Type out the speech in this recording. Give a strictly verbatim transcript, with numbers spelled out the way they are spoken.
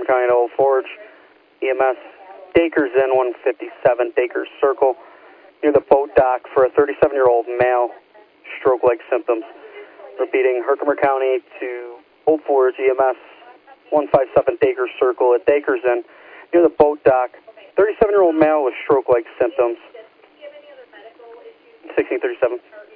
County to Old Forge. E M S, Dakers Inn, one fifty-seven Dakers Circle, near the boat dock for a thirty-seven-year-old male, stroke-like symptoms. Repeating, Herkimer County to Old Forge, E M S, one fifty-seven Dakers Circle at Dakers Inn, near the boat dock, thirty-seven-year-old male with stroke-like symptoms. sixteen thirty-seven.